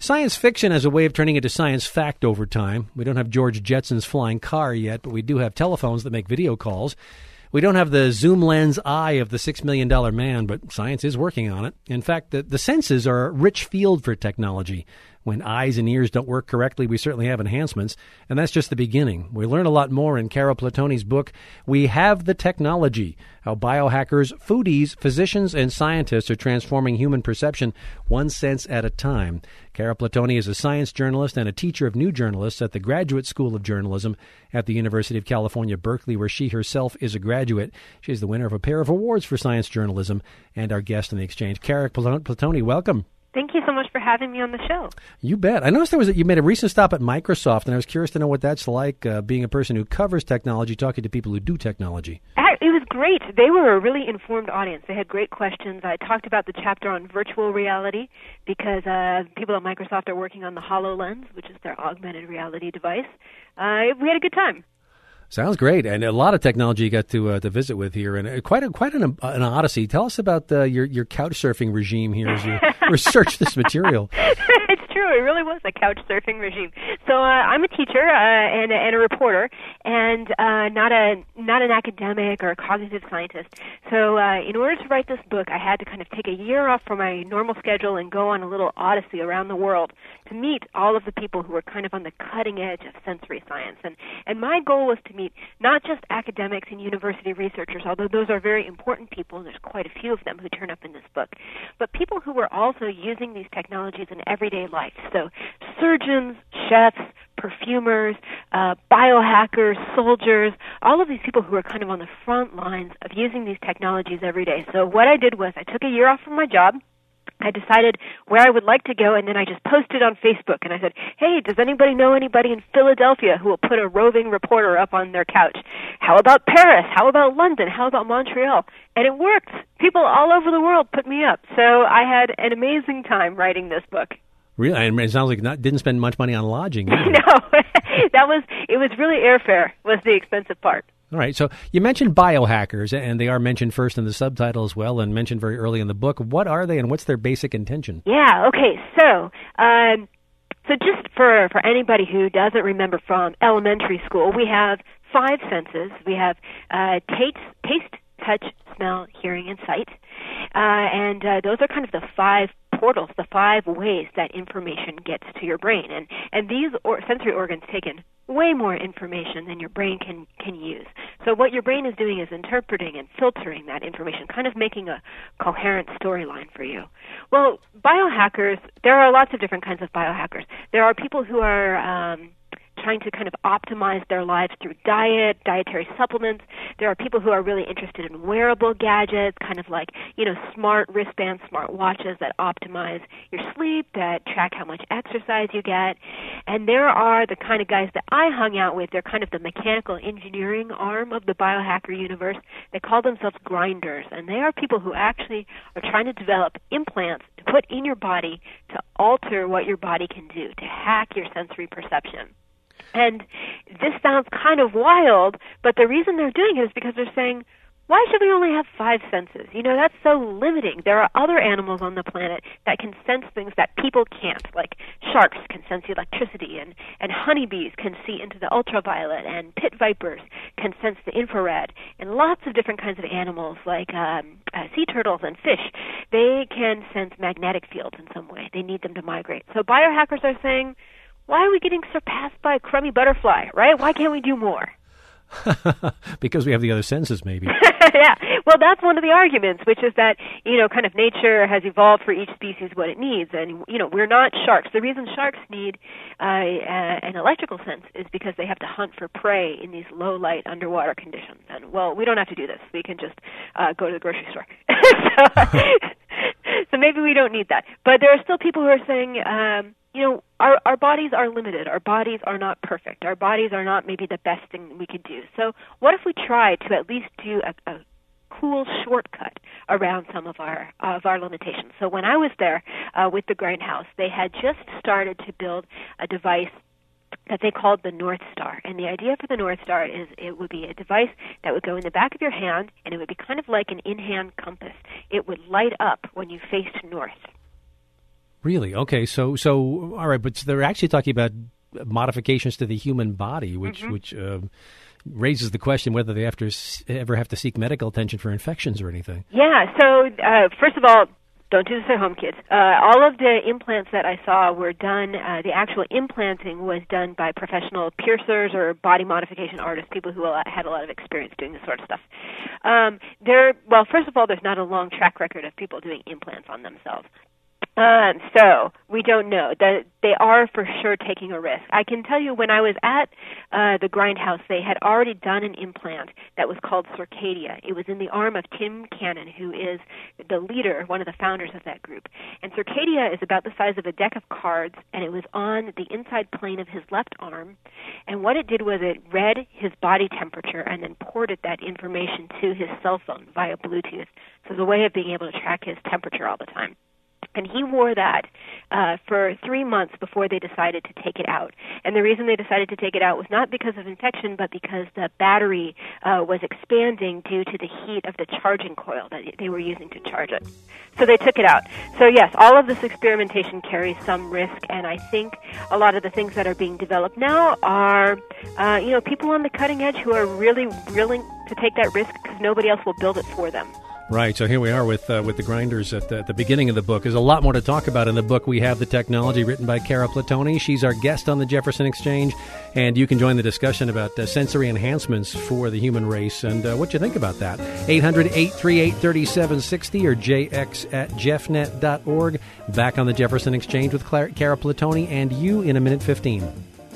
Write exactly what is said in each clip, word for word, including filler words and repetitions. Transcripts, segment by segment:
Science fiction as a way of turning into science fact over time. We don't have George Jetson's flying car yet, but we do have telephones that make video calls. We don't have the zoom lens eye of the six million dollars man, but science is working on it. In fact, the, the senses are a rich field for technology. When eyes and ears don't work correctly, we certainly have enhancements, and that's just the beginning. We learn a lot more in Carol Platoni's book, We Have the Technology, how biohackers, foodies, physicians, and scientists are transforming human perception one sense at a time. Carol Platoni is a science journalist and a teacher of new journalists at the Graduate School of Journalism at the University of California, Berkeley, where she herself is a graduate. She's the winner of a pair of awards for science journalism and our guest in the exchange. Carol Platoni, welcome. Thank you so much for having me on the show. You bet. I noticed there was a, you made a recent stop at Microsoft, and I was curious to know what that's like, uh, being a person who covers technology, talking to people who do technology. It was great. They were a really informed audience. They had great questions. I talked about the chapter on virtual reality because uh, people at Microsoft are working on the HoloLens, which is their augmented reality device. Uh, we had a good time. Sounds great, and a lot of technology you got to uh, to visit with here, and quite a, quite an, an odyssey. Tell us about uh, your your couch surfing regime here as you research this material. It's true; it really was a couch surfing regime. So uh, I'm a teacher uh, and, and a reporter, and uh, not a not an academic or a cognitive scientist. So uh, in order to write this book, I had to kind of take a year off from my normal schedule and go on a little odyssey around the world to meet all of the people who were kind of on the cutting edge of sensory science. And and my goal was to meet not just academics and university researchers, although those are very important people, and there's quite a few of them who turn up in this book, but people who were also using these technologies in everyday life. So surgeons, chefs, perfumers, uh, biohackers, soldiers, all of these people who are kind of on the front lines of using these technologies every day. So what I did was I took a year off from my job. I decided where I would like to go, and then I just posted on Facebook, and I said, hey, does anybody know anybody in Philadelphia who will put a roving reporter up on their couch? How about Paris? How about London? How about Montreal? And it worked. People all over the world put me up. So I had an amazing time writing this book. Really? And it sounds like not didn't spend much money on lodging either. No, that was, it was really airfare was the expensive part. All right. So you mentioned biohackers, and they are mentioned first in the subtitle as well and mentioned very early in the book. What are they, and what's their basic intention? Yeah, okay. So um, so just for, for anybody who doesn't remember from elementary school, we have five senses. We have uh, taste, taste, touch, smell, hearing, and sight. Uh, and uh, those are kind of the five portals, the five ways that information gets to your brain. And, and these or, sensory organs take in way more information than your brain can, can use. So what your brain is doing is interpreting and filtering that information, kind of making a coherent storyline for you. Well, biohackers, there are lots of different kinds of biohackers. There are people who are um, trying to kind of optimize their lives through diet, dietary supplements. There are people who are really interested in wearable gadgets, kind of like, you know, smart wristbands, smart watches that optimize your sleep, that track how much exercise you get. And there are the kind of guys that I hung out with. They're kind of the mechanical engineering arm of the biohacker universe. They call themselves grinders, and they are people who actually are trying to develop implants to put in your body to alter what your body can do, to hack your sensory perception. And this sounds kind of wild, but the reason they're doing it is because they're saying, why should we only have five senses? You know, that's so limiting. There are other animals on the planet that can sense things that people can't, like sharks can sense electricity, and, and honeybees can see into the ultraviolet, and pit vipers can sense the infrared, and lots of different kinds of animals, like um, uh, sea turtles and fish, they can sense magnetic fields in some way. They need them to migrate. So biohackers are saying, why are we getting surpassed by a crummy butterfly, right? Why can't we do more? Because we have the other senses, maybe. Yeah. Well, that's one of the arguments, which is that, you know, kind of nature has evolved for each species what it needs. And, you know, we're not sharks. The reason sharks need uh, uh, an electrical sense is because they have to hunt for prey in these low-light underwater conditions. And, well, we don't have to do this. We can just uh, go to the grocery store. so, so maybe we don't need that. But there are still people who are saying, um, you know, our, our bodies are limited. Our bodies are not perfect. Our bodies are not maybe the best thing we could do. So what if we tried to at least do a, a cool shortcut around some of our of our limitations? So when I was there uh, with the Grindhouse, they had just started to build a device that they called the North Star. And the idea for the North Star is it would be a device that would go in the back of your hand, and it would be kind of like an in-hand compass. It would light up when you faced north. Really? Okay. So, so all right, but they're actually talking about modifications to the human body, which Mm-hmm. which uh, raises the question whether they have to s- ever have to seek medical attention for infections or anything. Yeah, so uh, first of all, don't do this at home, kids. Uh, all of the implants that I saw were done, uh, the actual implanting was done by professional piercers or body modification artists, people who had a lot of experience doing this sort of stuff. Um, there, well, first of all, there's not a long track record of people doing implants on themselves. Um, so we don't know. The, they are for sure taking a risk. I can tell you when I was at uh, the Grindhouse, they had already done an implant that was called Circadia. It was in the arm of Tim Cannon, who is the leader, one of the founders of that group. And Circadia is about the size of a deck of cards, and it was on the inside plane of his left arm. And what it did was it read his body temperature and then ported that information to his cell phone via Bluetooth. So it's a way of being able to track his temperature all the time. And he wore that uh, for three months before they decided to take it out. And the reason they decided to take it out was not because of infection, but because the battery uh, was expanding due to the heat of the charging coil that they were using to charge it. So they took it out. So yes, all of this experimentation carries some risk, and I think a lot of the things that are being developed now are, uh, you know, people on the cutting edge who are really willing to take that risk because nobody else will build it for them. Right, so here we are with uh, with the grinders at the, at the beginning of the book. There's a lot more to talk about in the book. We have the technology written by Cara Platoni. She's our guest on the Jefferson Exchange, and you can join the discussion about uh, sensory enhancements for the human race and uh, what you think about that. eight hundred, eight three eight, three seven six zero or j x at jeffnet dot org. Back on the Jefferson Exchange with Cara Platoni and you in a minute fifteen.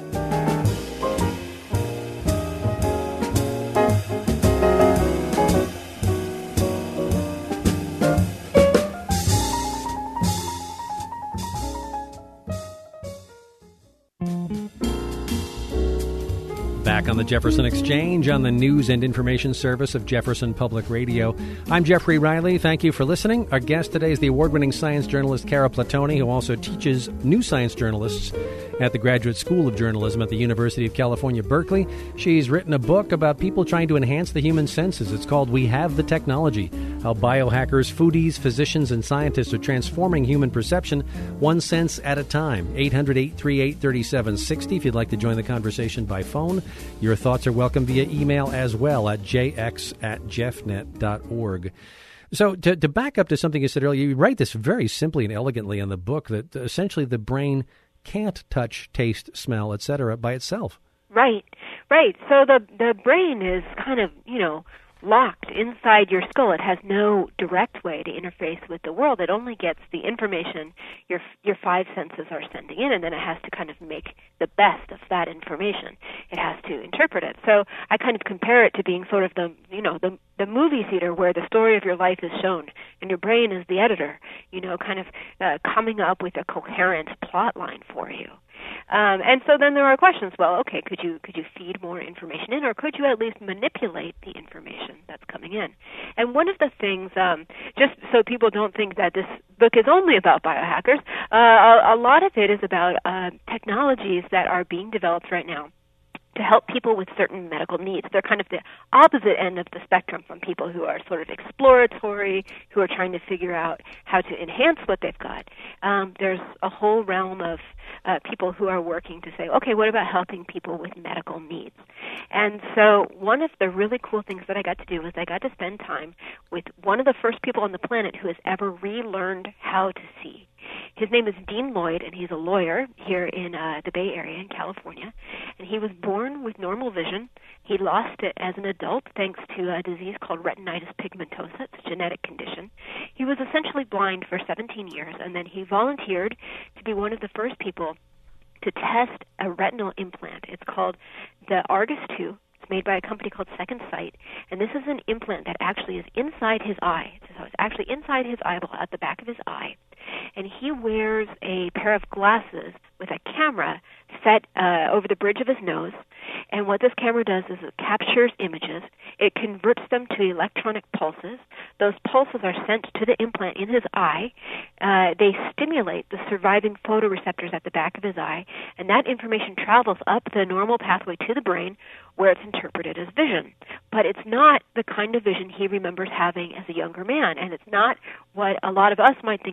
Back on the Jefferson Exchange on the news and information service of Jefferson Public Radio. I'm Jeffrey Riley. Thank you for listening. Our guest today is the award-winning science journalist Cara Platoni, who also teaches new science journalists at the Graduate School of Journalism at the University of California, Berkeley. She's written a book about people trying to enhance the human senses. It's called We Have the Technology, how biohackers, foodies, physicians, and scientists are transforming human perception one sense at a time. eight hundred, eight three eight, three seven six zero if you'd like to join the conversation by phone. Your thoughts are welcome via email as well at j x at jeffnet dot org. So to, to back up to something you said earlier, you write this very simply and elegantly in the book that essentially the brain can't touch, taste, smell, et cetera by itself. Right, right. So the the brain is kind of, you know, locked inside your skull. It has no direct way to interface with the world. It only gets the information your your five senses are sending in, and then it has to kind of make the best of that information. It has to interpret it. So I kind of compare it to being sort of the, you know, the the movie theater where the story of your life is shown, and your brain is the editor, you know, kind of uh, coming up with a coherent plot line for you. Um, and so then there are questions. Well, okay, could you could you feed more information in, or could you at least manipulate the information that's coming in? And one of the things, um, just so people don't think that this book is only about biohackers, uh, a, a lot of it is about uh, technologies that are being developed right now to help people with certain medical needs. They're kind of the opposite end of the spectrum from people who are sort of exploratory, who are trying to figure out how to enhance what they've got. Um, there's a whole realm of uh, people who are working to say, okay, what about helping people with medical needs? And so one of the really cool things that I got to do was I got to spend time with one of the first people on the planet who has ever relearned how to see. His name is Dean Lloyd, and he's a lawyer here in uh, the Bay Area in California. And he was born with normal vision. He lost it as an adult thanks to a disease called retinitis pigmentosa. It's a genetic condition. He was essentially blind for seventeen years, and then he volunteered to be one of the first people to test a retinal implant. It's called the Argus two. It's made by a company called Second Sight, and this is an implant that actually is inside his eye. So it's actually inside his eyeball, at the back of his eye. And he wears a pair of glasses with a camera set uh, over the bridge of his nose. And what this camera does is it captures images. It converts them to electronic pulses. Those pulses are sent to the implant in his eye. Uh, they stimulate the surviving photoreceptors at the back of his eye, and that information travels up the normal pathway to the brain where it's interpreted as vision. But it's not the kind of vision he remembers having as a younger man, and it's not what a lot of us might think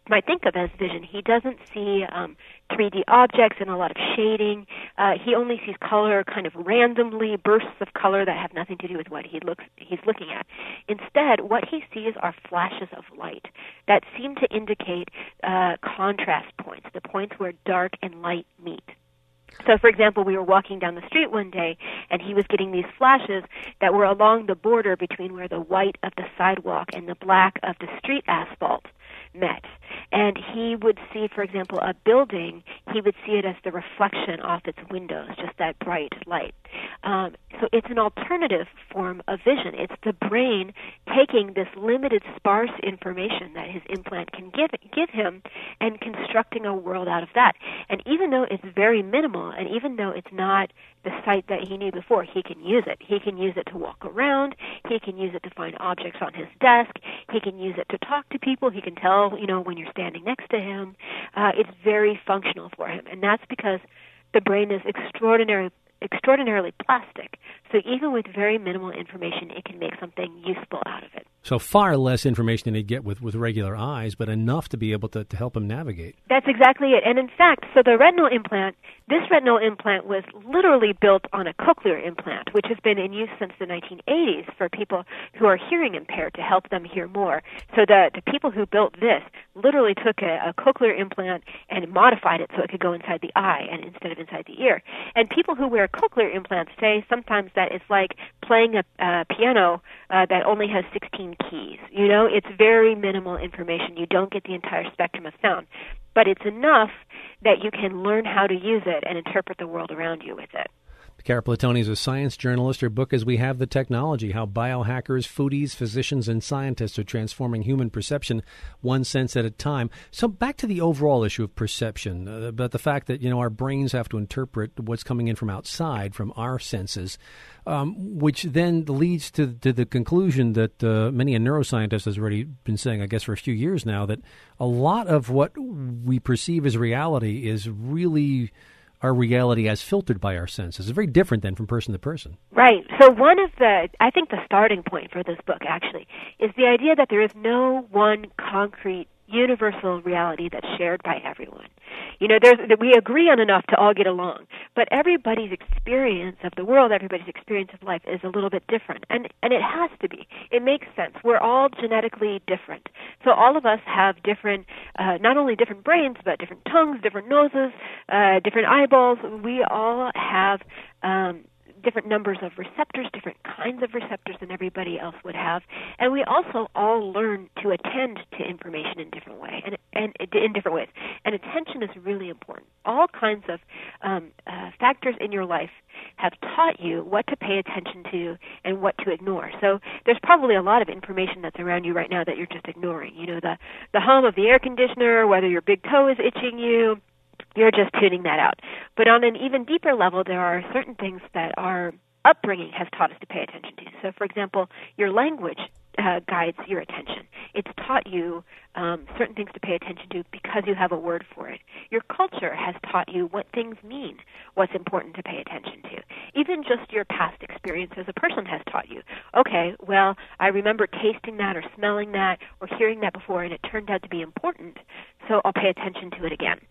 might think of as vision. He doesn't see um, three D objects and a lot of shading. Uh, he only sees color kind of randomly, bursts of color that have nothing to do with what he looks he's looking at. Instead, what he sees are flashes of light that seem to indicate uh, contrast points, the points where dark and light meet. So, for example, we were walking down the street one day, and he was getting these flashes that were along the border between where the white of the sidewalk and the black of the street asphalt met. And he would see, for example, a building, he would see it as the reflection off its windows, just that bright light. Um, so it's an alternative form of vision. It's the brain taking this limited, sparse information that his implant can give give him and constructing a world out of that. And even though it's very minimal, and even though it's not the sight that he knew before, he can use it. He can use it to walk around. He can use it to find objects on his desk. He can use it to talk to people. He can tell, you know, when you're standing next to him. Uh, it's very functional for him, and that's because the brain is extraordinary, extraordinarily plastic. So even with very minimal information, it can make something useful out of it. So far less information than he'd get with, with regular eyes, but enough to be able to, to help him navigate. That's exactly it. And in fact, so the retinal implant, this retinal implant was literally built on a cochlear implant, which has been in use since the nineteen eighties for people who are hearing impaired to help them hear more. So the, the people who built this literally took a, a cochlear implant and modified it so it could go inside the eye and instead of inside the ear. And people who wear cochlear implants say sometimes that it's like playing a, a piano uh, that only has sixteen keys. You know, it's very minimal information. You don't get the entire spectrum of sound, but it's enough that you can learn how to use it and interpret the world around you with it. Cara Platoni is a science journalist. Her book is We Have the Technology, How Biohackers, Foodies, Physicians, and Scientists Are Transforming Human Perception One Sense at a Time. So back to the overall issue of perception, uh, about the fact that, you know, our brains have to interpret what's coming in from outside, from our senses, um, which then leads to, to the conclusion that uh, many a neuroscientist has already been saying, I guess, for a few years now, that a lot of what we perceive as reality is really our reality as filtered by our senses. It's very different than from person to person. Right. So one of the, I think the starting point for this book, actually, is the idea that there is no one concrete universal reality that's shared by everyone. You know, there's, we agree on enough to all get along, but everybody's experience of the world, everybody's experience of life is a little bit different, and, and it has to be. It makes sense. We're all genetically different. So all of us have different, uh, not only different brains, but different tongues, different noses, uh, different eyeballs. We all have um, different numbers of receptors, different kinds of receptors than everybody else would have. And we also all learn to attend to information in different way and, and in different ways. And attention is really important. All kinds of um, uh, factors in your life have taught you what to pay attention to and what to ignore. So there's probably a lot of information that's around you right now that you're just ignoring. You know, the, the hum of the air conditioner, whether your big toe is itching you, you're just tuning that out. But on an even deeper level, there are certain things that our upbringing has taught us to pay attention to. So, for example, your language uh, guides your attention. It's taught you um, certain things to pay attention to because you have a word for it. Your culture has taught you what things mean, what's important to pay attention to. Even just your past experience as a person has taught you, okay, well, I remember tasting that or smelling that or hearing that before, and it turned out to be important, so I'll pay attention to it again.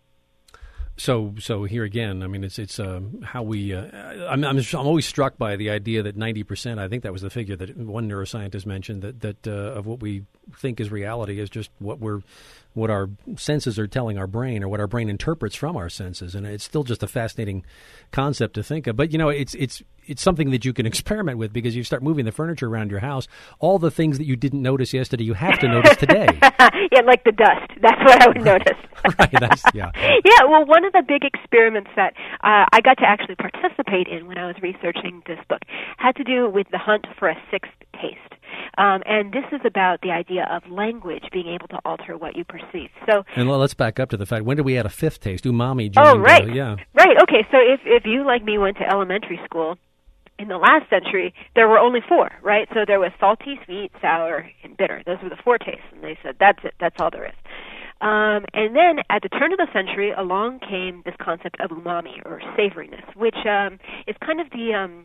So, so here again, I mean, it's it's uh, how we. Uh, I'm, I'm I'm always struck by the idea that ninety percent. I think that was the figure that one neuroscientist mentioned, that that uh, of what we think is reality is just what we're, what our senses are telling our brain, or what our brain interprets from our senses, and it's still just a fascinating concept to think of. But you know, it's it's it's something that you can experiment with, because you start moving the furniture around your house. All the things that you didn't notice yesterday, you have to notice today. Yeah, like the dust. That's what I would notice. Right. That's, yeah. Yeah. Well, one of the big experiments that uh, I got to actually participate in when I was researching this book had to do with the hunt for a sixth taste. Um, and this is about the idea of language being able to alter what you perceive. So, and well, let's back up to the fact, when did we add a fifth taste? Umami. Joined, oh, right. Uh, yeah. Right. Okay. So if, if you, like me, went to elementary school in the last century, there were only four, right? So there was salty, sweet, sour, and bitter. Those were the four tastes. And they said, that's it. That's all there is. Um, and then at the turn of the century, along came this concept of umami, or savoriness, which um, is kind of the um,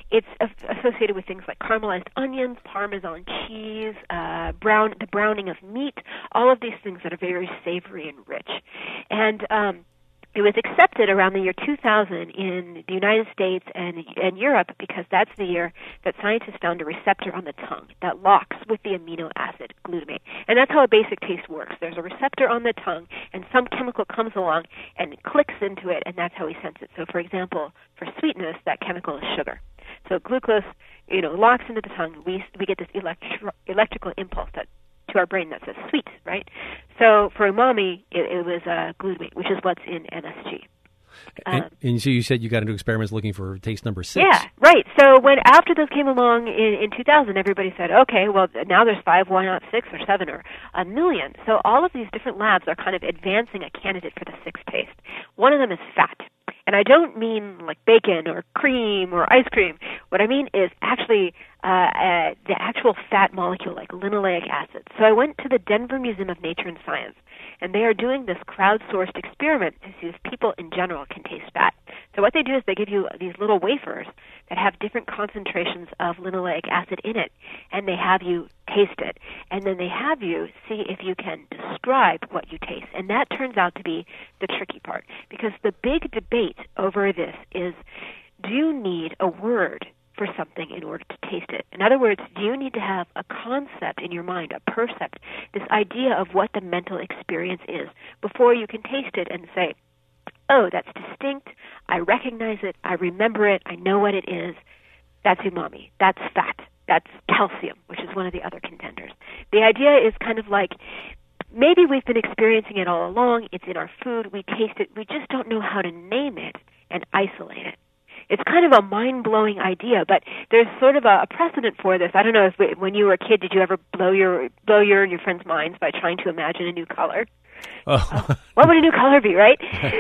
it's associated with things like caramelized onions, Parmesan cheese, uh, brown the browning of meat, all of these things that are very savory and rich. And um, it was accepted around the year two thousand in the United States and, and Europe because that's the year that scientists found a receptor on the tongue that locks with the amino acid glutamate. And that's how a basic taste works. There's a receptor on the tongue, and some chemical comes along and clicks into it, and that's how we sense it. So, for example, for sweetness, that chemical is sugar. So glucose, you know, locks into the tongue. We we get this electro- electrical impulse that to our brain that says sweet, right? So for umami, it, it was uh, glutamate, which is what's in M S G. Um, and, and so you said you got into experiments looking for taste number six. Yeah, right. So when after those came along in, in two thousand, everybody said, okay, well, now there's five, why not six or seven or a million? So all of these different labs are kind of advancing a candidate for the sixth taste. One of them is fat. And I don't mean like bacon or cream or ice cream. What I mean is actually uh, uh, the actual fat molecule, like linoleic acid. So I went to the Denver Museum of Nature and Science, and they are doing this crowdsourced experiment to see if people in general can taste fat. So what they do is they give you these little wafers that have different concentrations of linoleic acid in it, and they have you taste it. And then they have you see if you can describe what you taste. And that turns out to be the tricky part, because the big debate over this is, do you need a word for something in order to taste it? In other words, do you need to have a concept in your mind, a percept, this idea of what the mental experience is before you can taste it and say, oh, that's distinct, I recognize it, I remember it, I know what it is, that's umami, that's fat, that's calcium, which is one of the other contenders. The idea is kind of like, maybe we've been experiencing it all along, it's in our food, we taste it, we just don't know how to name it and isolate it. It's kind of a mind-blowing idea, but there's sort of a, a precedent for this. I don't know if we, when you were a kid, did you ever blow your blow your and your friends' minds by trying to imagine a new color? Oh. uh, what would a new color be, right?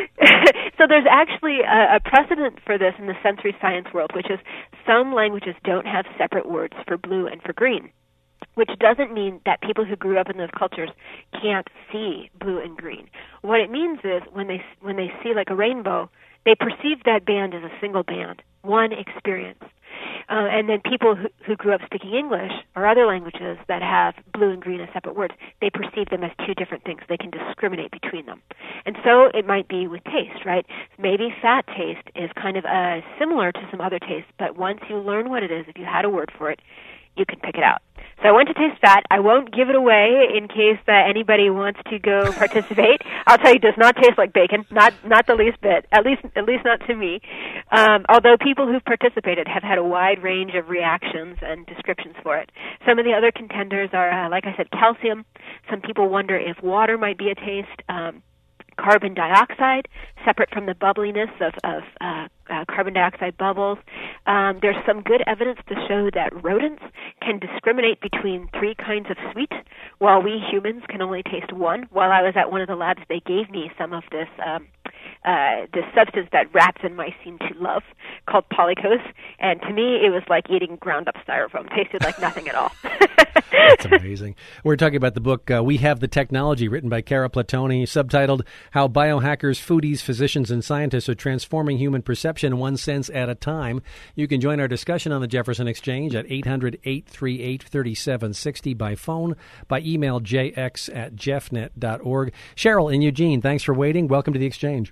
So there's actually a, a precedent for this in the sensory science world, which is some languages don't have separate words for blue and for green, which doesn't mean that people who grew up in those cultures can't see blue and green. What it means is when they when they see like a rainbow, they perceive that band as a single band, one experience. Uh, and then people who, who grew up speaking English or other languages that have blue and green as separate words, they perceive them as two different things. They can discriminate between them. And so it might be with taste, right? Maybe fat taste is kind of uh, similar to some other tastes, but once you learn what it is, if you had a word for it, you can pick it out. So I went to taste fat. I won't give it away in case that anybody wants to go participate. I'll tell you, it does not taste like bacon, not not the least bit, at least at least not to me. Um, although people who've participated have had a wide range of reactions and descriptions for it. Some of the other contenders are, uh, like I said, calcium. Some people wonder if water might be a taste. Um, carbon dioxide, separate from the bubbliness of, of uh, uh, carbon dioxide bubbles. Um, there's some good evidence to show that rodents can discriminate between three kinds of sweet, while we humans can only taste one. While I was at one of the labs, they gave me some of this um, uh, this substance that rats and mice seem to love, called polykose, and to me it was like eating ground-up styrofoam. Tasted like nothing at all. That's amazing. We're talking about the book, uh, We Have the Technology, written by Cara Platoni, subtitled How Biohackers, Foodies, Physicians, and Scientists Are Transforming Human Perception One Sense at a Time. You can join our discussion on the Jefferson Exchange at eight hundred, eight three eight, three seven six zero by phone, by email j x at jeffnet dot org. Cheryl in Eugene, thanks for waiting. Welcome to the Exchange.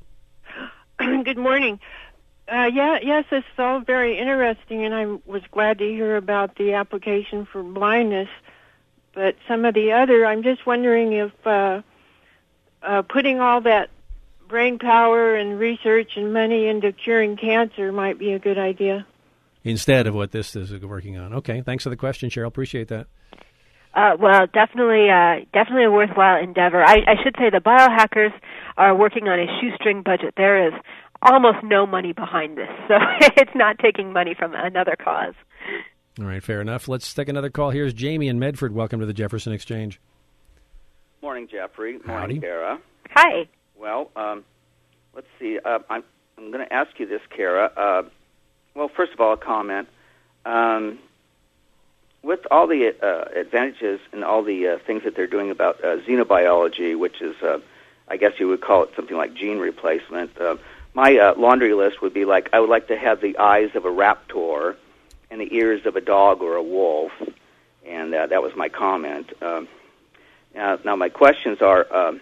Good morning. Uh, yeah, yes, it's all very interesting, and I was glad to hear about the application for blindness. But some of the other, I'm just wondering if uh, uh, putting all that brain power and research and money into curing cancer might be a good idea. Instead of what this is working on. Okay, thanks for the question, Cheryl. Appreciate that. Uh, well, definitely, uh, definitely a worthwhile endeavor. I, I should say the biohackers are working on a shoestring budget. There is almost no money behind this, so it's not taking money from another cause. All right, fair enough. Let's take another call. Here's Jamie in Medford. Welcome to the Jefferson Exchange. Morning, Jeffrey. Howdy. Morning, Cara. Hi. Well, um, let's see. Uh, I'm, I'm going to ask you this, Cara. Uh, well, first of all, a comment. Um, with all the uh, advantages and all the uh, things that they're doing about uh, xenobiology, which is, uh, I guess you would call it something like gene replacement, uh, my uh, laundry list would be like, I would like to have the eyes of a raptor and the ears of a dog or a wolf, and uh, that was my comment. Um, now, now, my questions are, um,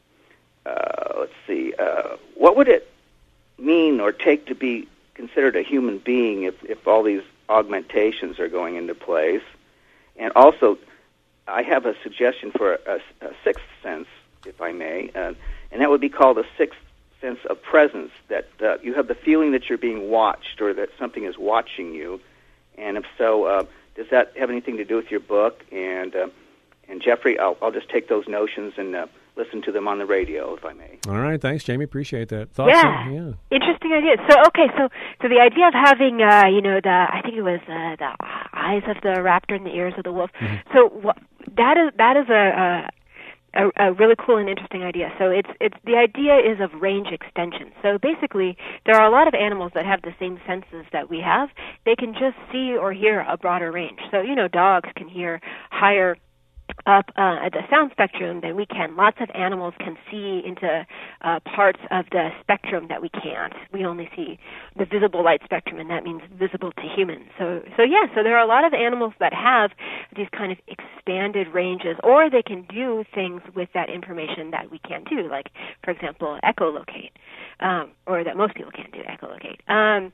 uh, let's see, uh, what would it mean or take to be considered a human being if, if all these augmentations are going into place? And also, I have a suggestion for a, a sixth sense, if I may, uh, and that would be called a sixth sense of presence, that uh, you have the feeling that you're being watched or that something is watching you. And if so, uh, does that have anything to do with your book? And uh, and Jeffrey, I'll, I'll just take those notions and uh, listen to them on the radio, if I may. All right, thanks, Jamie. Appreciate that. Thoughts? Yeah. On, yeah, interesting idea. So, okay, so so the idea of having, uh, you know, the I think it was uh, the eyes of the raptor and the ears of the wolf. Mm-hmm. So wh- that is that is a, a a really cool and interesting idea. So it's it's the idea is of range extension. So basically, there are a lot of animals that have the same senses that we have. They can just see or hear a broader range. So you know, dogs can hear higher up uh, at the sound spectrum than we can. Lots of animals can see into uh, parts of the spectrum that we can't. We only see the visible light spectrum, and that means visible to humans. So, so yeah, so there are a lot of animals that have these kind of expanded ranges, or they can do things with that information that we can't do, like, for example, echolocate, um, or that most people can't do, echolocate. Um,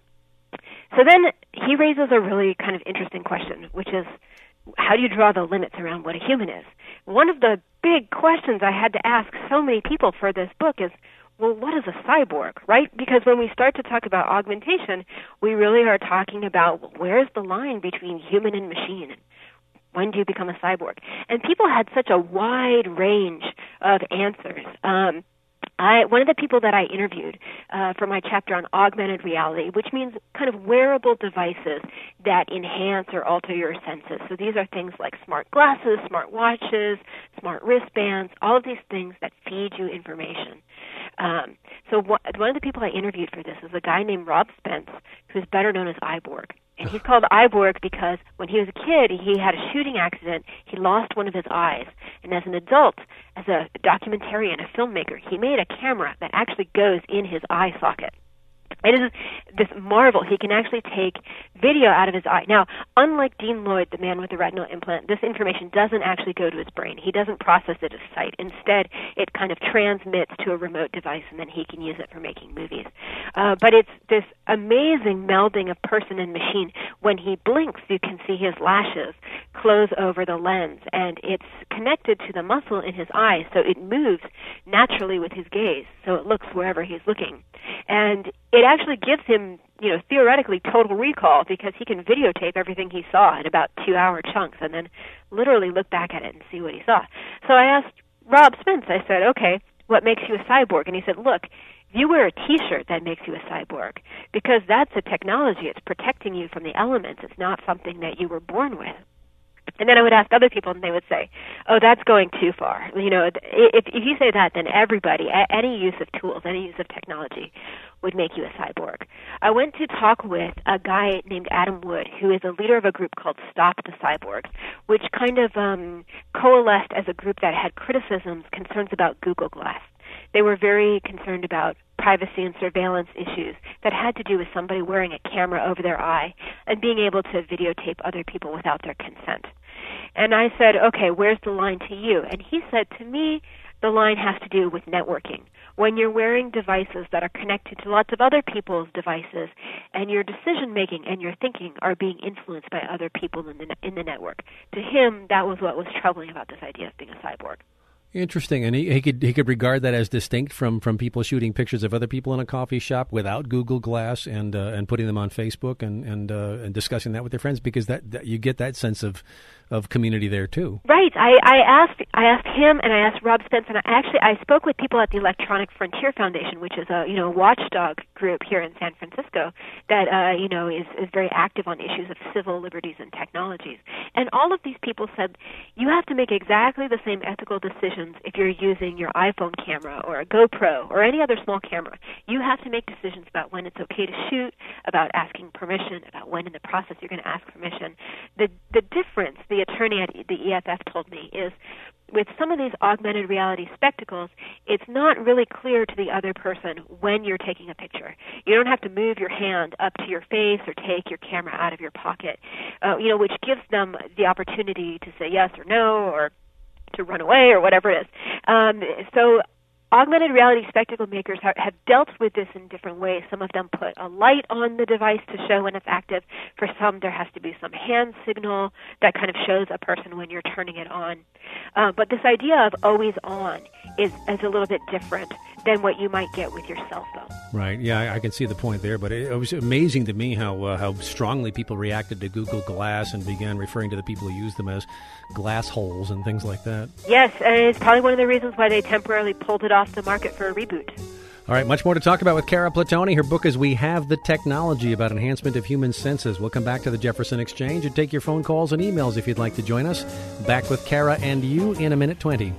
so then he raises a really kind of interesting question, which is, how do you draw the limits around what a human is? One of the big questions I had to ask so many people for this book is, well, what is a cyborg, right? Because when we start to talk about augmentation, we really are talking about, well, where's the line between human and machine? When do you become a cyborg? And people had such a wide range of answers. Um, I, one of the people that I interviewed uh, for my chapter on augmented reality, which means kind of wearable devices that enhance or alter your senses. So these are things like smart glasses, smart watches, smart wristbands, all of these things that feed you information. Um, so wh- one of the people I interviewed for this is a guy named Rob Spence, who's better known as Iborg. And he's called Iborg because when he was a kid, he had a shooting accident. He lost one of his eyes. And as an adult, as a documentarian, a filmmaker, he made a camera that actually goes in his eye socket. It is this marvel. He can actually take video out of his eye. Now, unlike Dean Lloyd, the man with the retinal implant, this information doesn't actually go to his brain. He doesn't process it as sight. Instead, it kind of transmits to a remote device, and then he can use it for making movies. Uh, but it's this amazing melding of person and machine. When he blinks, you can see his lashes close over the lens, and it's connected to the muscle in his eye, so it moves naturally with his gaze, so it looks wherever he's looking. And it actually gives him, you know, theoretically total recall because he can videotape everything he saw in about two-hour chunks and then literally look back at it and see what he saw. So I asked Rob Spence, I said, okay, what makes you a cyborg? And he said, look, if you wear a T-shirt, that makes you a cyborg because that's a technology. It's protecting you from the elements. It's not something that you were born with. And then I would ask other people, and they would say, oh, that's going too far. You know, if, if you say that, then everybody, any use of tools, any use of technology would make you a cyborg. I went to talk with a guy named Adam Wood, who is a leader of a group called Stop the Cyborg, which kind of um, coalesced as a group that had criticisms, concerns about Google Glass. They were very concerned about privacy and surveillance issues that had to do with somebody wearing a camera over their eye and being able to videotape other people without their consent. And I said, okay, where's the line to you? And he said, to me, the line has to do with networking. When you're wearing devices that are connected to lots of other people's devices and your decision-making and your thinking are being influenced by other people in the, in the network. To him, that was what was troubling about this idea of being a cyborg. Interesting, and he, he could he could regard that as distinct from, from people shooting pictures of other people in a coffee shop without Google Glass and uh, and putting them on Facebook and and uh, and discussing that with their friends because that, that you get that sense of of community there too. Right. I, I asked I asked him and I asked Rob Spence, and I actually I spoke with people at the Electronic Frontier Foundation, which is a you know watchdog group here in San Francisco that uh, you know is is very active on issues of civil liberties and technologies. And all of these people said you have to make exactly the same ethical decisions if you're using your iPhone camera or a GoPro or any other small camera. You have to make decisions about when it's okay to shoot, about asking permission, about when in the process you're going to ask permission. The the difference, the the attorney at the E F F told me is, with some of these augmented reality spectacles, it's not really clear to the other person when you're taking a picture. You don't have to move your hand up to your face or take your camera out of your pocket, uh, you know, which gives them the opportunity to say yes or no or to run away or whatever it is. Um, so augmented reality spectacle makers ha- have dealt with this in different ways. Some of them put a light on the device to show when it's active. For some, there has to be some hand signal that kind of shows a person when you're turning it on. Uh, but this idea of always on is, is a little bit different than what you might get with your cell phone. Right. Yeah, I, I can see the point there. But it, it was amazing to me how uh, how strongly people reacted to Google Glass and began referring to the people who use them as glass holes and things like that. Yes, and it's probably one of the reasons why they temporarily pulled it off the market for a reboot. All right, much more to talk about with Cara Platoni. Her book is We Have the Technology, about enhancement of human senses. We'll come back to the Jefferson Exchange and take your phone calls and emails if you'd like to join us. Back with Cara and you in a minute twenty.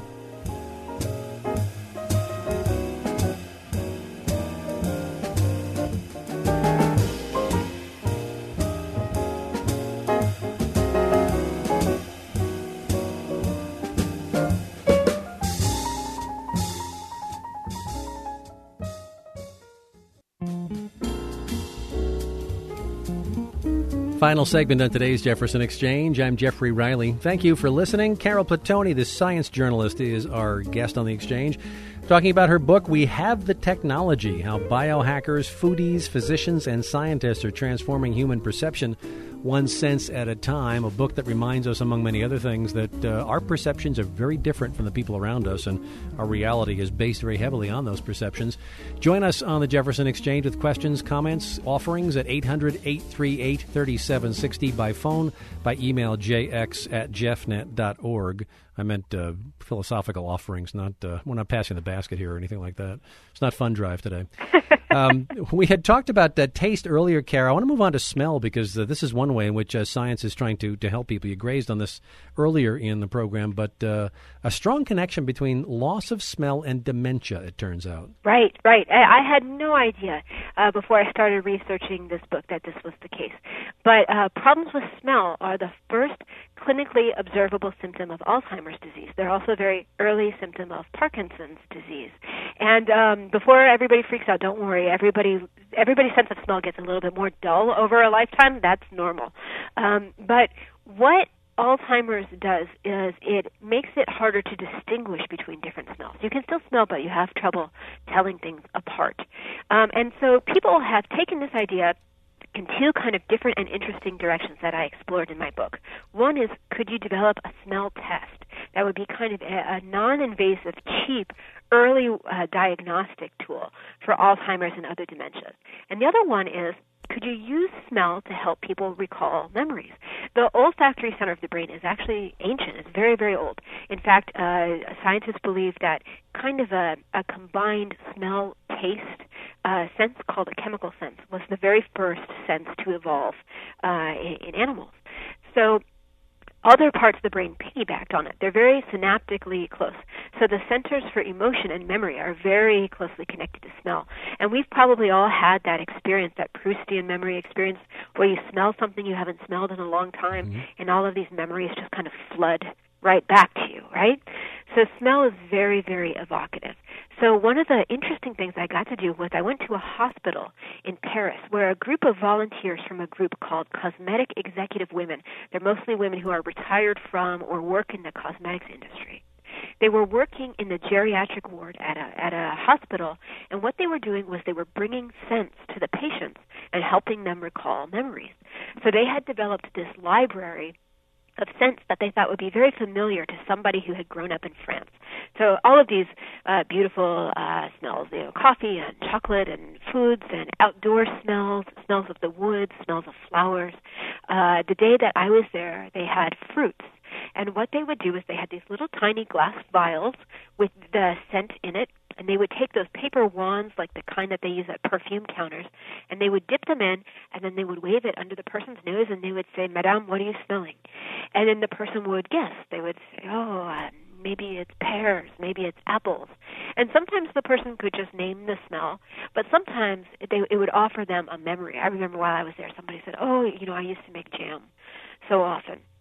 Final segment on today's Jefferson Exchange. I'm Jeffrey Riley. Thank you for listening. Cara Platoni, the science journalist, is our guest on the Exchange, talking about her book, We Have the Technology, How Biohackers, Foodies, Physicians, and Scientists Are Transforming Human Perception One Sense at a Time, a book that reminds us, among many other things, that uh, our perceptions are very different from the people around us, and our reality is based very heavily on those perceptions. Join us on the Jefferson Exchange with questions, comments, offerings at eight hundred, eight three eight, three seven six zero by phone, by email, j x at jeffnet dot org. I meant uh, philosophical offerings, not uh, we're not passing the basket here or anything like that. It's not Fun Drive today. um, we had talked about uh, taste earlier, Cara. I want to move on to smell, because uh, this is one way in which uh, science is trying to, to help people. You grazed on this earlier in the program, but uh, a strong connection between loss of smell and dementia, it turns out. Right, right. I, I had no idea uh, before I started researching this book that this was the case. But uh, problems with smell are the first clinically observable symptom of Alzheimer's disease. They're also a very early symptom of Parkinson's disease. And um, before everybody freaks out, don't worry. Everybody, everybody's sense of smell gets a little bit more dull over a lifetime. That's normal. Um, but what Alzheimer's does is it makes it harder to distinguish between different smells. You can still smell, but you have trouble telling things apart. Um, and so people have taken this idea in two kind of different and interesting directions that I explored in my book. One is, could you develop a smell test that would be kind of a, a non-invasive, cheap, early uh, diagnostic tool for Alzheimer's and other dementias? And the other one is, could you use smell to help people recall memories? The olfactory center of the brain is actually ancient. It's very, very old. In fact, uh, scientists believe that kind of a, a combined smell-taste uh, sense called a chemical sense was the very first sense to evolve uh, in, in animals. So other parts of the brain piggybacked on it. They're very synaptically close. So the centers for emotion and memory are very closely connected to smell. And we've probably all had that experience, that Proustian memory experience, where you smell something you haven't smelled in a long time, mm-hmm. and all of these memories just kind of flood right back to you, right? So smell is very, very evocative. So one of the interesting things I got to do was I went to a hospital in Paris where a group of volunteers from a group called Cosmetic Executive Women, they're mostly women who are retired from or work in the cosmetics industry. They were working in the geriatric ward at a, at a hospital, and what they were doing was they were bringing scents to the patients and helping them recall memories. So they had developed this library of scents that they thought would be very familiar to somebody who had grown up in France. So all of these uh, beautiful uh, smells, you know, coffee and chocolate and foods and outdoor smells, smells of the woods, smells of flowers. Uh, the day that I was there, they had fruits. And what they would do is they had these little tiny glass vials with the scent in it, and they would take those paper wands, like the kind that they use at perfume counters, and they would dip them in, and then they would wave it under the person's nose, and they would say, "Madame, what are you smelling?" And then the person would guess. They would say, "Oh, uh, maybe it's pears, maybe it's apples." And sometimes the person could just name the smell, but sometimes they, it would offer them a memory. I remember while I was there, somebody said, "Oh, you know, I used to make jam so often."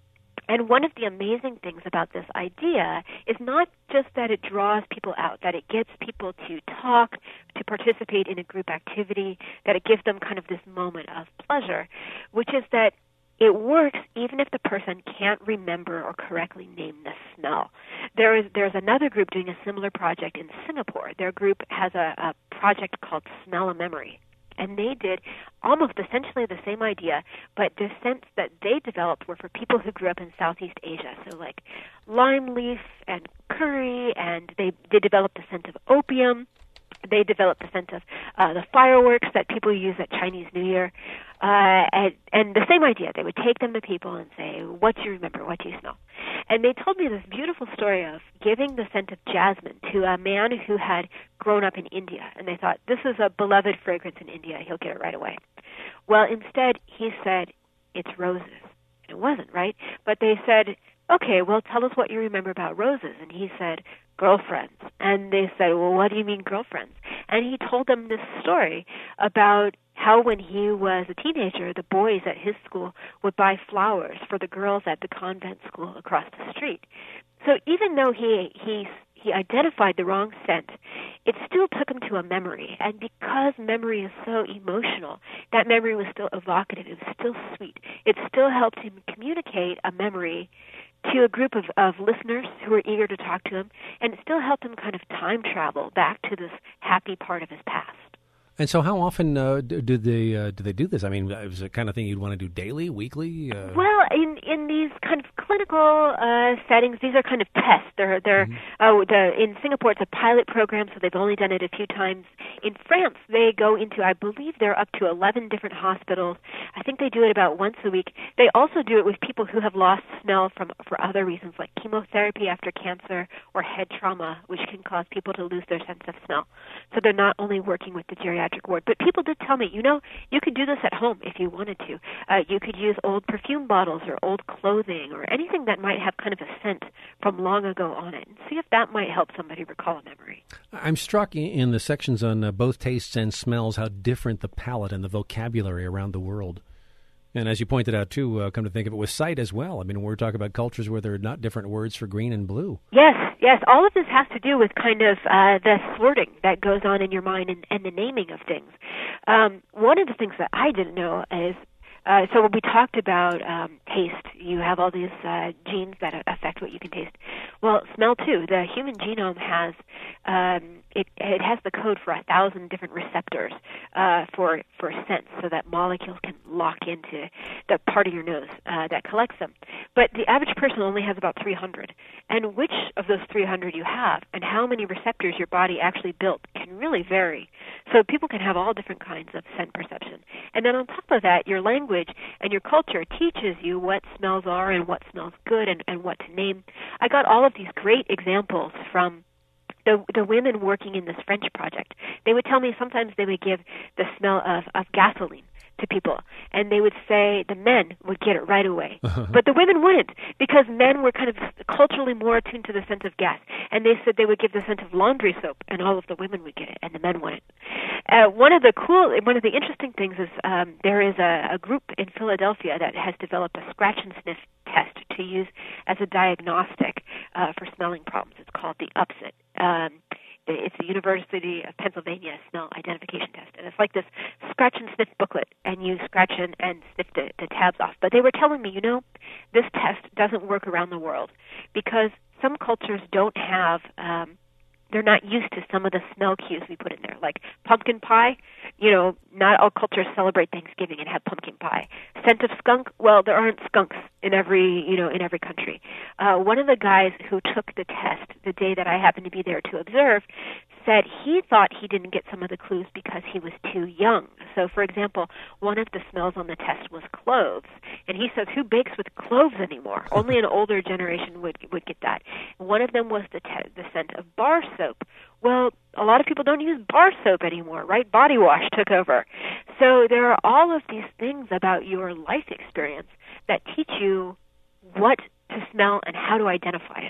And one of the amazing things about this idea is not just that it draws people out, that it gets people to talk, to participate in a group activity, that it gives them kind of this moment of pleasure, which is that it works even if the person can't remember or correctly name the smell. There is there's another group doing a similar project in Singapore. Their group has a, a project called Smell a Memory. And they did almost essentially the same idea, but the scents that they developed were for people who grew up in Southeast Asia. So like lime leaf and curry, and they, they developed the scent of opium. They developed the scent of uh, the fireworks that people use at Chinese New Year. Uh, and, and the same idea. They would take them to people and say, what do you remember? What do you smell? And they told me this beautiful story of giving the scent of jasmine to a man who had grown up in India. And they thought, this is a beloved fragrance in India. He'll get it right away. Well, instead, he said, it's roses. And it wasn't, right? But they said, okay, well, tell us what you remember about roses. And he said, girlfriends. And they said, well, what do you mean girlfriends? And he told them this story about how when he was a teenager, the boys at his school would buy flowers for the girls at the convent school across the street. So even though he he he identified the wrong scent, it still took him to a memory. And because memory is so emotional, that memory was still evocative. It was still sweet. It still helped him communicate a memory to a group of, of listeners who were eager to talk to him, and it still helped him kind of time travel back to this happy part of his past. And so how often uh, do, do they uh, do they do this? I mean, is it the kind of thing you'd want to do daily, weekly? Uh... Well, in in these kind of clinical uh, settings, these are kind of tests. They're they're mm-hmm. oh, the in Singapore it's a pilot program, so they've only done it a few times. In France, they go into, I believe they're up to eleven different hospitals. I think they do it about once a week. They also do it with people who have lost smell from for other reasons, like chemotherapy after cancer or head trauma, which can cause people to lose their sense of smell. So they're not only working with the geriatric ward, but people did tell me, you know, you could do this at home if you wanted to. Uh, you could use old perfume bottles or old clothing or anything that might have kind of a scent from long ago on it, and see if that might help somebody recall a memory. I'm struck in the sections on uh, both tastes and smells how different the palate and the vocabulary around the world. And as you pointed out, too, uh, come to think of it, with sight as well. I mean, we're talking about cultures where there are not different words for green and blue. Yes, yes. All of this has to do with kind of uh, the sorting that goes on in your mind and, and the naming of things. Um, one of the things that I didn't know is, uh, so when we talked about um, taste, you have all these uh, genes that affect what you can taste. Well, smell, too. The human genome has... Um, It, it has the code for a thousand different receptors uh, for for scents, so that molecules can lock into the part of your nose uh, that collects them. But the average person only has about three hundred, and which of those three hundred you have, and how many receptors your body actually built, can really vary. So people can have all different kinds of scent perception. And then on top of that, your language and your culture teaches you what smells are and what smells good and, and what to name. I got all of these great examples from The, the women working in this French project. They would tell me sometimes they would give the smell of, of gasoline to people, and they would say the men would get it right away. But the women wouldn't, because men were kind of culturally more attuned to the scent of gas. And they said they would give the scent of laundry soap, and all of the women would get it, and the men wouldn't. Uh, one of the cool, one of the interesting things is um, there is a, a group in Philadelphia that has developed a scratch and sniff test to use as a diagnostic uh, for smelling problems. It's called the U P S I T. Um, it's the University of Pennsylvania Smell Identification Test, and it's like this scratch and sniff booklet, and you scratch and, and sniff the, the tabs off. But they were telling me, you know, this test doesn't work around the world because some cultures don't have, um, they're not used to some of the smell cues we put in there, like pumpkin pie. You know, not all cultures celebrate Thanksgiving and have pumpkin pie. Scent of skunk, well, there aren't skunks in every, you know, in every country. Uh, one of the guys who took the test the day that I happened to be there to observe said he thought he didn't get some of the clues because he was too young. So, for example, one of the smells on the test was cloves, and he says, who bakes with cloves anymore? Only an older generation would would get that. One of them was the te- the scent of bar soap. Well, a lot of people don't use bar soap anymore, right? Body wash took over. So there are all of these things about your life experience that teach you what to smell and how to identify it.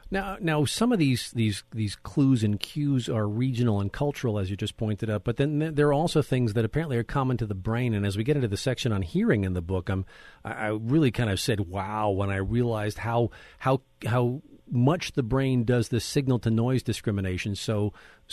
Now, now some of these, these these clues and cues are regional and cultural, as you just pointed out, but then there are also things that apparently are common to the brain. And as we get into the section on hearing in the book, I'm, I really kind of said, wow, when I realized how how how much the brain does this signal-to-noise discrimination. So,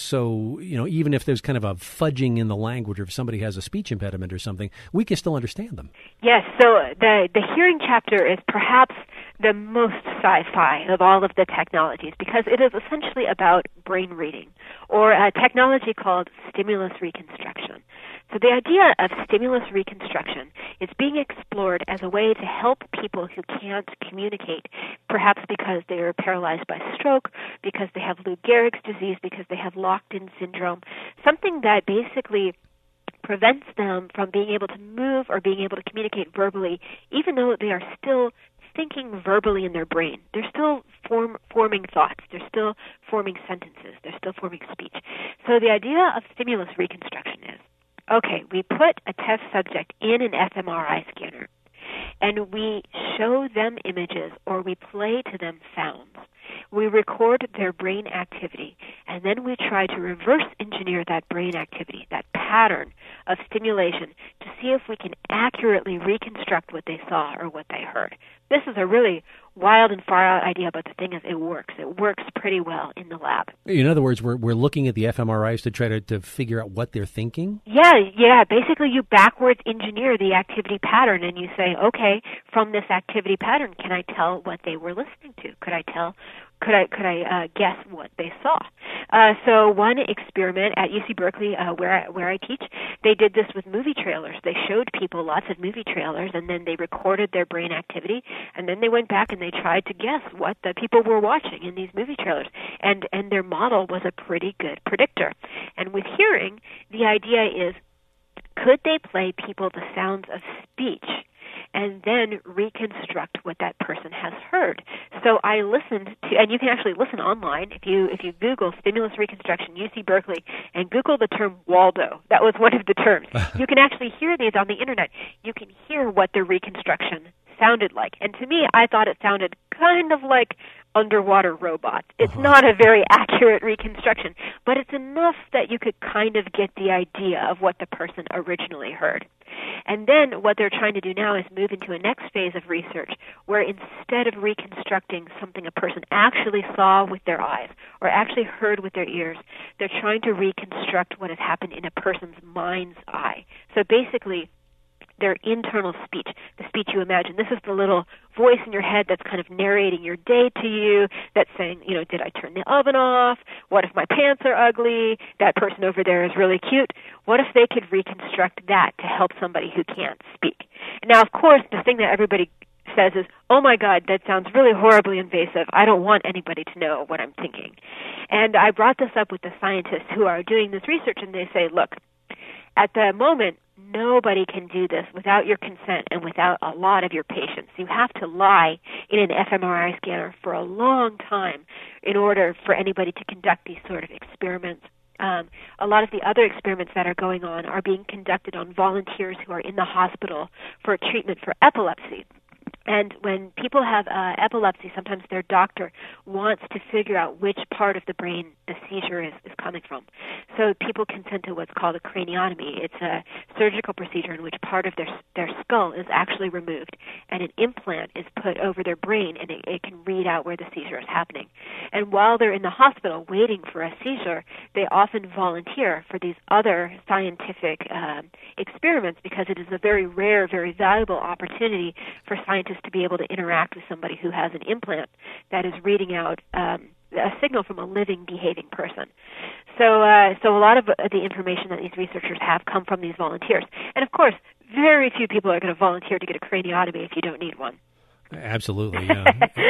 so you know, even if there's kind of a fudging in the language, or if somebody has a speech impediment or something, we can still understand them. Yes, so the the hearing chapter is perhaps the most sci-fi of all of the technologies, because it is essentially about brain reading, or a technology called stimulus reconstruction. So the idea of stimulus reconstruction is being explored as a way to help people who can't communicate, perhaps because they are paralyzed by stroke, because they have Lou Gehrig's disease, because they have locked-in syndrome, something that basically prevents them from being able to move or being able to communicate verbally, even though they are still thinking verbally in their brain. They're still form, forming thoughts. They're still forming sentences. They're still forming speech. So the idea of stimulus reconstruction is, okay, we put a test subject in an f M R I scanner, and we show them images or we play to them sounds. We record their brain activity, and then we try to reverse engineer that brain activity, that pattern of stimulation, to see if we can accurately reconstruct what they saw or what they heard. This is a really wild and far-out idea, but the thing is, it works. It works pretty well in the lab. In other words, we're we're looking at the f M R Is to try to, to figure out what they're thinking? Yeah, yeah. Basically, you backwards engineer the activity pattern, and you say, okay, from this activity pattern, can I tell what they were listening to? Could I tell? Could I could I uh, guess what they saw? Uh, so one experiment at U C Berkeley, uh, where I, where I teach, they did this with movie trailers. They showed people lots of movie trailers, and then they recorded their brain activity, and then they went back and they tried to guess what the people were watching in these movie trailers, and and their model was a pretty good predictor. And with hearing, the idea is, could they play people the sounds of speech and then reconstruct what that person has heard? So I listened to, and you can actually listen online if you if you Google stimulus reconstruction U C Berkeley and Google the term Waldo. That was one of the terms. You can actually hear these on the internet. You can hear what the reconstruction sounded like. And to me, I thought it sounded kind of like underwater robots. It's uh-huh. not a very accurate reconstruction, but it's enough that you could kind of get the idea of what the person originally heard. And then what they're trying to do now is move into a next phase of research where instead of reconstructing something a person actually saw with their eyes or actually heard with their ears, they're trying to reconstruct what has happened in a person's mind's eye. So basically, their internal speech, the speech you imagine. This is the little voice in your head that's kind of narrating your day to you, that's saying, you know, did I turn the oven off? What if my pants are ugly? That person over there is really cute. What if they could reconstruct that to help somebody who can't speak? Now, of course, the thing that everybody says is, oh my God, that sounds really horribly invasive. I don't want anybody to know what I'm thinking. And I brought this up with the scientists who are doing this research, and they say, look, at the moment, nobody can do this without your consent and without a lot of your patience. You have to lie in an f M R I scanner for a long time in order for anybody to conduct these sort of experiments. Um, a lot of the other experiments that are going on are being conducted on volunteers who are in the hospital for treatment for epilepsy. And when people have uh, epilepsy, sometimes their doctor wants to figure out which part of the brain the seizure is, is coming from. So people consent to what's called a craniotomy. It's a surgical procedure in which part of their their skull is actually removed, and an implant is put over their brain, and it, it can read out where the seizure is happening. And while they're in the hospital waiting for a seizure, they often volunteer for these other scientific um, experiments because it is a very rare, very valuable opportunity for scientists to be able to interact with somebody who has an implant that is reading out um, a signal from a living, behaving person. So, uh, so a lot of the information that these researchers have come from these volunteers. And of course, very few people are going to volunteer to get a craniotomy if you don't need one. Absolutely, yeah.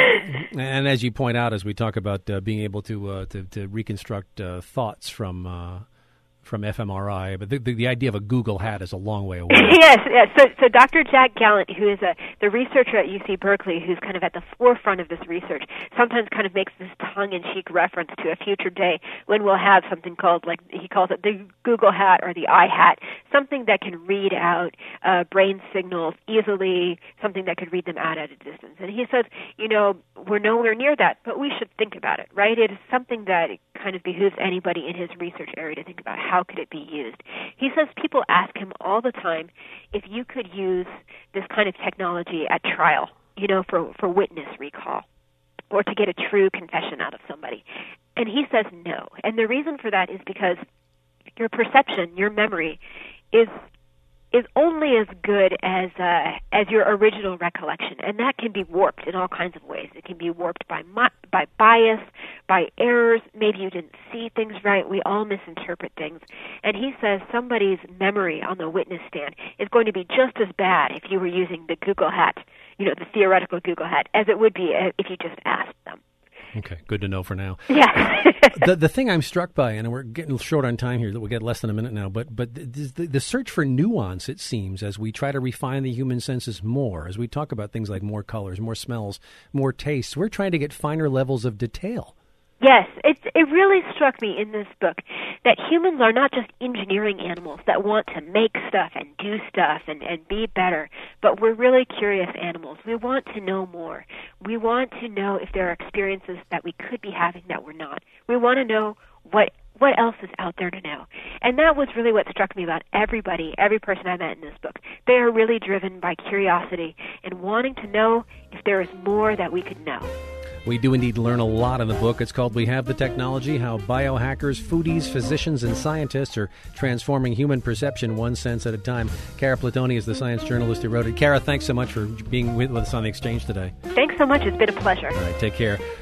And as you point out, as we talk about uh, being able to, uh, to to reconstruct uh, thoughts from uh, from fMRI, but the, the, the idea of a Google hat is a long way away. yes, yes. So, so Doctor Jack Gallant, who is a, the researcher at U C Berkeley, who's kind of at the forefront of this research, sometimes kind of makes this tongue-in-cheek reference to a future day when we'll have something called, like he calls it, the Google hat or the I hat, something that can read out uh, brain signals easily, something that could read them out at a distance. And he says, you know, we're nowhere near that, but we should think about it, right? It is something that it kind of behooves anybody in his research area to think about how could it be used. He says people ask him all the time if you could use this kind of technology at trial, you know, for, for witness recall or to get a true confession out of somebody. And he says no. And the reason for that is because your perception, your memory, is is only as good as uh, as your original recollection, and that can be warped in all kinds of ways. It can be warped by by bias, by errors. Maybe you didn't see things right. We all misinterpret things. And he says somebody's memory on the witness stand is going to be just as bad if you were using the Google hat, you know, the theoretical Google hat, as it would be if you just asked them. Okay, good to know for now. Yeah. the the thing I'm struck by, and we're getting short on time here, that we'll get less than a minute now, but but the, the, the search for nuance, it seems, as we try to refine the human senses more, as we talk about things like more colors, more smells, more tastes, we're trying to get finer levels of detail. Yes, it it really struck me in this book that humans are not just engineering animals that want to make stuff and do stuff and, and be better, but we're really curious animals. We want to know more. We want to know if there are experiences that we could be having that we're not. We want to know what what else is out there to know. And that was really what struck me about everybody, every person I met in this book. They are really driven by curiosity and wanting to know if there is more that we could know. We do indeed learn a lot in the book. It's called We Have the Technology, How Biohackers, Foodies, Physicians, and Scientists Are Transforming Human Perception One Sense at a Time. Cara Platoni is the science journalist who wrote it. Cara, thanks so much for being with us on The Exchange today. Thanks so much. It's been a pleasure. All right, take care.